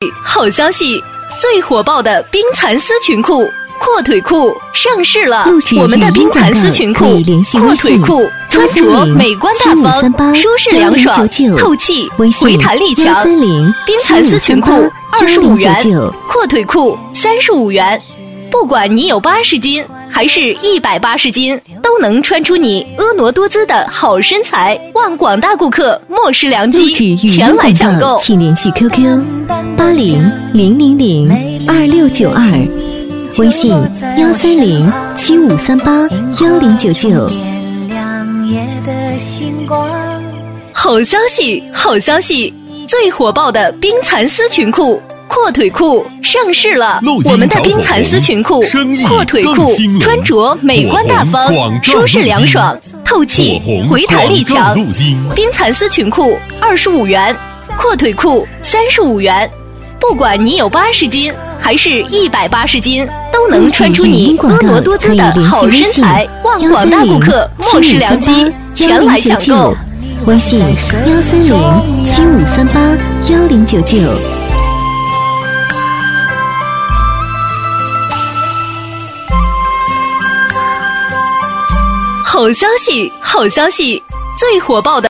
息，好消息！最火爆的冰蚕丝裙裤、阔腿裤上市了！我们的冰蚕丝裙裤、阔腿裤穿着美观大方、舒适凉爽、透气、回弹力强。冰蚕丝裙裤25元，阔腿裤35元。不管你有80斤还是180斤，都能穿出你婀娜多姿的好身材。望广大顾客莫失良机，前来抢购， 请联系 QQ8000022692，微信13075381099。 好消息，好消息！最火爆的冰蚕丝裙裤、阔腿裤上市了！我们的冰蚕丝裙裤、阔腿裤穿着美观大方、舒适凉爽、透气、回弹力强。冰蚕丝裙裤25元，阔腿裤35元。不管你有80斤还是180斤，都能穿出你婀娜多姿的好身材。望广大顾客莫失良机，前来抢购。 微信13075381099。 好消息，好消息！最火爆的